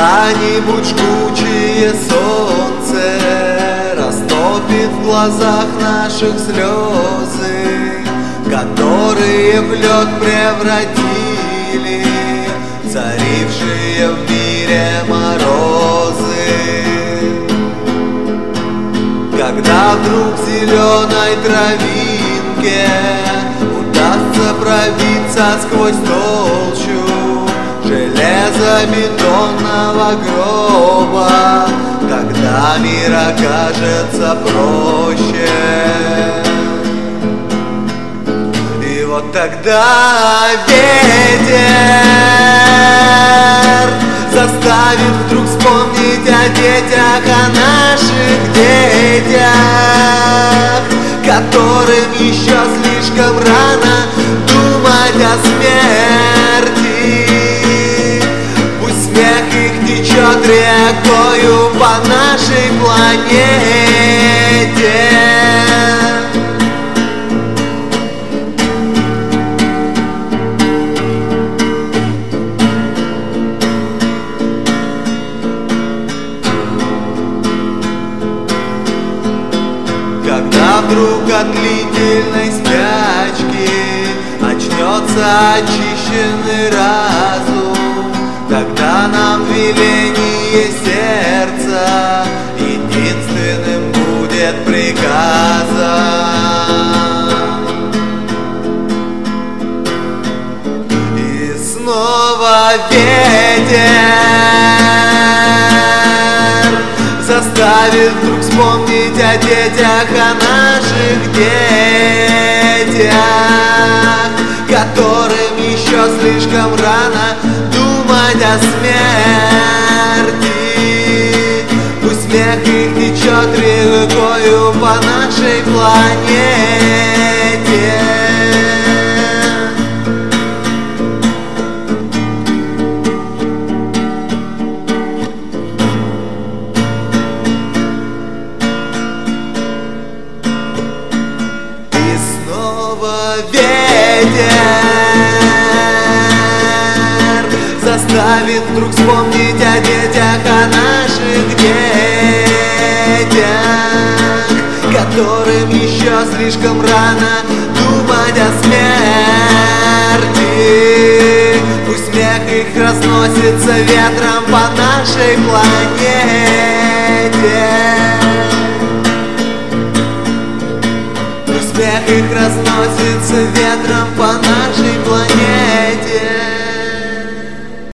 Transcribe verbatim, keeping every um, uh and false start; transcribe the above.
Когда-нибудь жгучее солнце растопит в глазах наших слезы, которые в лед превратили царившие в мире морозы. Когда вдруг зеленой травинке удастся пробиться сквозь толщу железобетонного гроба, тогда мир окажется проще. И вот тогда ветер заставит вдруг вспомнить о детях, о наших детях, которым еще слишком рано думать о смерти. Пусть смех их течет рекою по нашей планете. Когда вдруг от длительной спячки очнется очищенный разум, тогда нам веление сердца единственным будет приказом. И снова ветер заставит вдруг вспомнить о детях, о наших детях, которым еще слишком рано думать о смерти. Пусть смех их течет рекою по нашей планете. Ветер заставит вдруг вспомнить о детях, о наших детях, которым еще слишком рано думать о смерти. Пусть смех их разносится ветром по нашей планете. Смех их разносится ветром по